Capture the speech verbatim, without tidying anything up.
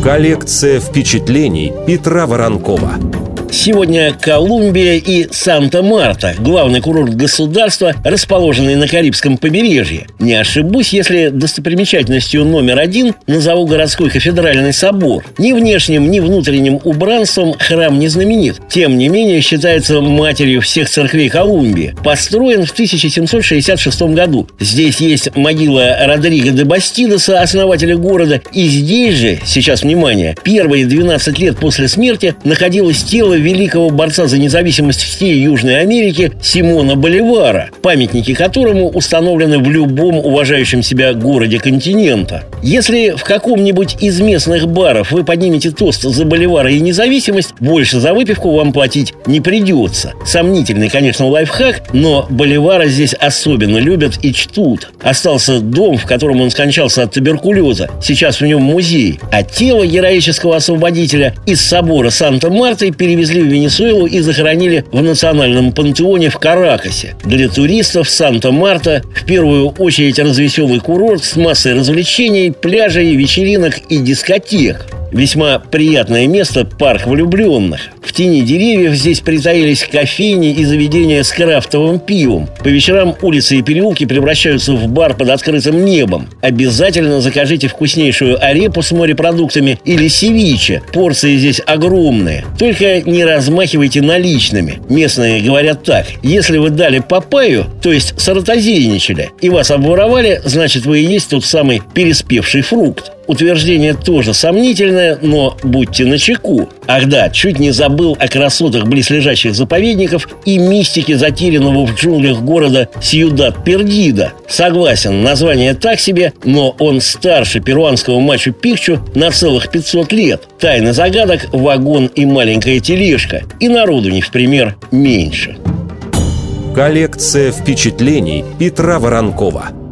Коллекция впечатлений Петра Воронкова. Сегодня Колумбия и Санта-Марта – главный курорт государства, расположенный на Карибском побережье. Не ошибусь, если достопримечательностью номер один назову городской кафедральный собор. Ни внешним, ни внутренним убранством храм не знаменит. Тем не менее, считается матерью всех церквей Колумбии. Построен в тысяча семьсот шестьдесят шестом году. Здесь есть могила Родриго де Бастидоса, основателя города. И здесь же, сейчас внимание, первые двенадцать лет после смерти находилось тело великого борца за независимость всей Южной Америки Симона Боливара, памятники которому установлены в любом уважающем себя городе континента. Если в каком-нибудь из местных баров вы поднимете тост за Боливара и независимость, больше за выпивку вам платить не придется. Сомнительный, конечно, лайфхак, но Боливара здесь особенно любят и чтут. Остался дом, в котором он скончался от туберкулеза. Сейчас в нем музей. А тело героического освободителя из собора Санта-Марты перевезли в Венесуэлу и захоронили в национальном пантеоне в Каракасе. Для туристов Санта-Марта в первую очередь развеселый курорт с массой развлечений, пляжей, вечеринок и дискотек. Весьма приятное место – парк влюбленных. В тени деревьев здесь притаились кофейни и заведения с крафтовым пивом. По вечерам улицы и переулки превращаются в бар под открытым небом. Обязательно закажите вкуснейшую арепу с морепродуктами или севиче. Порции здесь огромные. Только не размахивайте наличными. Местные говорят так: если вы дали папайю, то есть саратозейничали, и вас обворовали, значит, вы и есть тот самый переспевший фрукт. Утверждение тоже сомнительное, но будьте начеку. Ах да, чуть не забыл о красотах близлежащих заповедников и мистике затерянного в джунглях города Сьюдад-Пердидо. Согласен, название так себе, но он старше перуанского Мачу-Пикчу на целых пятьсот лет. Тайны загадок, вагон и маленькая тележка. И народу не в пример меньше. Коллекция впечатлений Петра Воронкова.